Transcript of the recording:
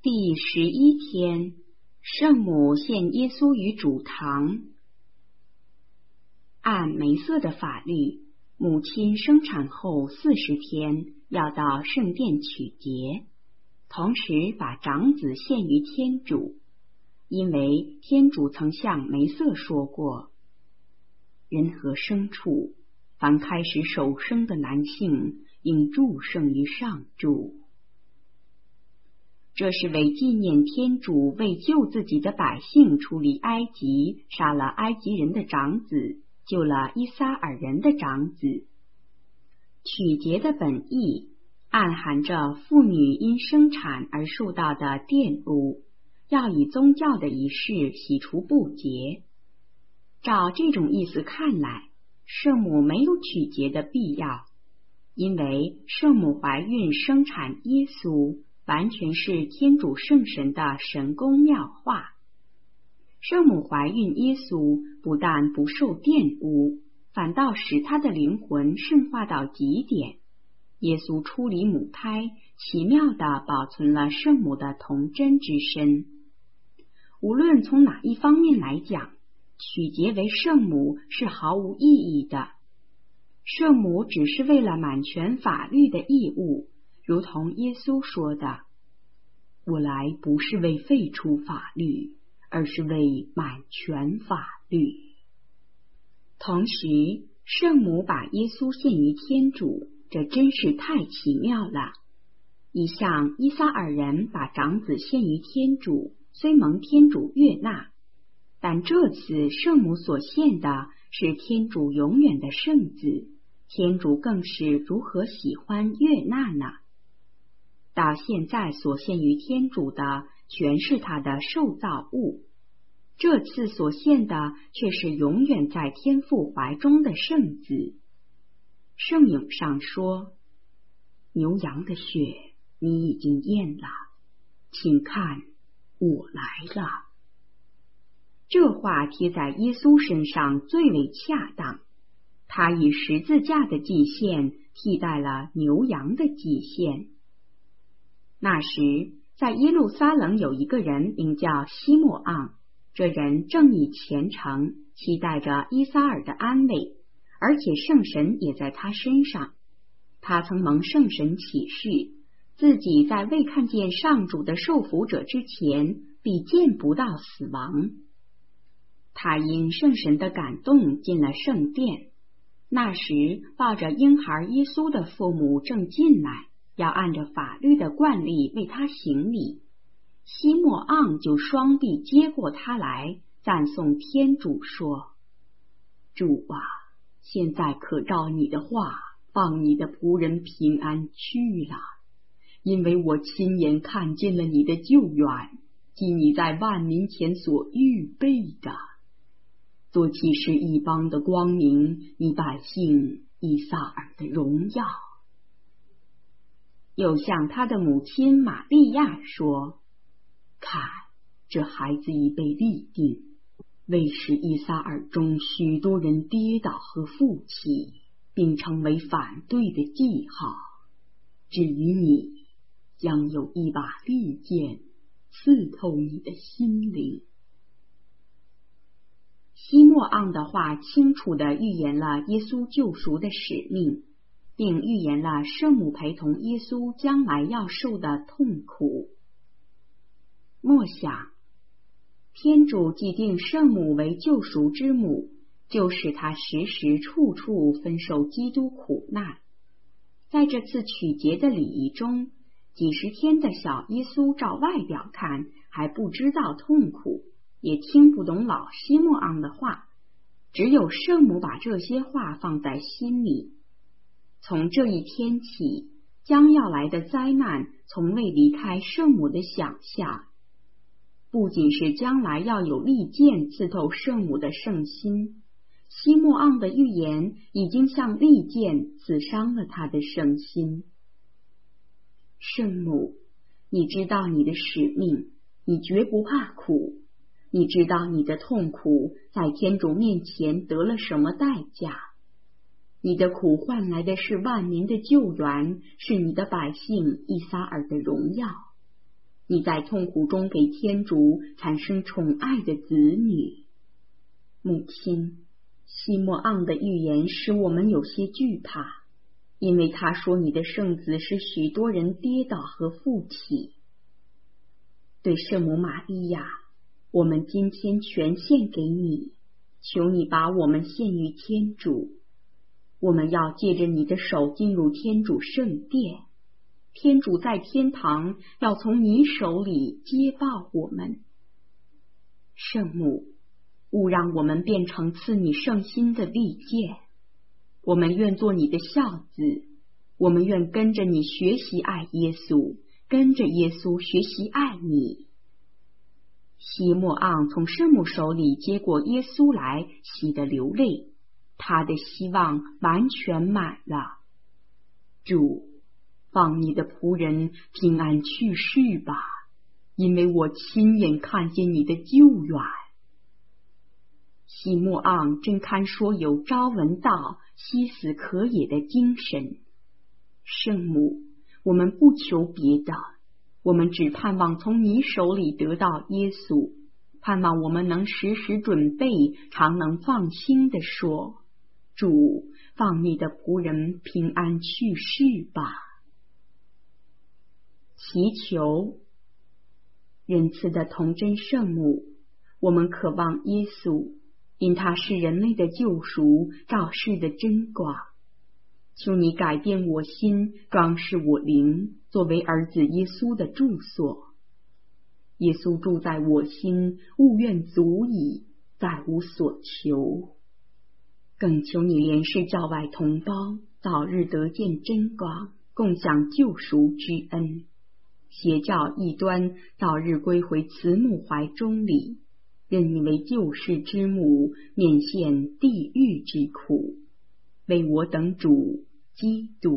第11天，圣母献耶稣于主堂。按梅瑟的法律，母亲生产后40天要到圣殿取节，同时把长子献于天主，因为天主曾向梅瑟说过：人和牲畜，凡开始首生的男性，应祝圣于上主。这是为纪念天主为救自己的百姓出离埃及，杀了埃及人的长子，救了伊撒尔人的长子。取节的本意暗含着妇女因生产而受到的玷污，要以宗教的仪式洗除不洁。照这种意思看来，圣母没有取节的必要，因为圣母怀孕生产耶稣完全是天主圣神的神功妙化。圣母怀孕耶稣不但不受玷污，反倒使他的灵魂圣化到极点。耶稣出离母胎，奇妙地保存了圣母的童真之身。无论从哪一方面来讲，取节为圣母是毫无意义的。圣母只是为了满全法律的义务，如同耶稣说的：我来不是为废除法律，而是为满全法律。同时，圣母把耶稣献于天主，这真是太奇妙了。一向伊撒尔人把长子献于天主，虽蒙天主悦纳，但这次圣母所献的是天主永远的圣子，天主更是如何喜欢悦纳呢？到现在所献于天主的全是他的受造物，这次所献的却是永远在天父怀中的圣子。圣咏上说：牛羊的血你已经咽了，请看，我来了。这话贴在耶稣身上最为恰当，他以十字架的祭献替代了牛羊的祭献。那时，在耶路撒冷有一个人名叫西莫盎，这人正义虔诚，期待着伊撒尔的安慰，而且圣神也在他身上。他曾蒙圣神启示，自己在未看见上主的受福者之前，必见不到死亡。他因圣神的感动进了圣殿，那时抱着婴孩耶稣的父母正进来，要按着法律的惯例为他行礼。西莫盎就双臂接过他来，赞颂天主说：主啊，现在可照你的话，放你的仆人平安去了，因为我亲眼看见了你的救援，即你在万民前所预备的，做启示一邦的光明，你百姓伊撒尔的荣耀。又向他的母亲玛利亚说：看，这孩子已被立定，为使伊撒尔中许多人跌倒和负起，并成为反对的记号。至于你，将有一把利剑刺透你的心灵。西莫盎的话清楚地预言了耶稣救赎的使命，并预言了圣母陪同耶稣将来要受的痛苦。默想，天主既定圣母为救赎之母，就使她时时处处分受基督苦难。在这次取节的礼仪中，几十天的小耶稣照外表看还不知道痛苦，也听不懂老西莫盎的话，只有圣母把这些话放在心里。从这一天起，将要来的灾难从未离开圣母的想象。不仅是将来要有利剑刺透圣母的圣心，西莫盎的预言已经像利剑刺伤了他的圣心。圣母，你知道你的使命，你绝不怕苦，你知道你的痛苦在天主面前得了什么代价。你的苦换来的是万民的救援，是你的百姓伊撒尔的荣耀。 你在痛苦中给天主产生宠爱的子女。母亲，西莫盎的预言使我们有些惧怕，因为他说你的圣子使许多人跌倒和附体。对圣母玛利亚，我们今天全献给你，求你把我们献于天主。我们要借着你的手进入天主圣殿，天主在天堂要从你手里接报我们。圣母，勿让我们变成赐你圣心的利剑，我们愿做你的孝子，我们愿跟着你学习爱耶稣，跟着耶稣学习爱你。西莫盎从圣母手里接过耶稣来，喜得流泪，他的希望完全满了。主，放你的仆人平安去世吧，因为我亲眼看见你的救援。西莫盎真堪说有朝闻道，夕死可也的精神。圣母，我们不求别的，我们只盼望从你手里得到耶稣，盼望我们能时时准备，常能放心地说：主，放你的仆人平安去世吧。祈求仁慈的童真圣母，我们渴望耶稣，因他是人类的救赎，照世的真光。求你改变我心，装饰我灵，作为儿子耶稣的住所。耶稣住在我心，物愿足矣，再无所求。更求你怜视教外同胞，早日得见真光，共享救赎之恩。邪教异端早日归回慈母怀中里，认你为救世之母，免现地狱之苦。为我等主基督。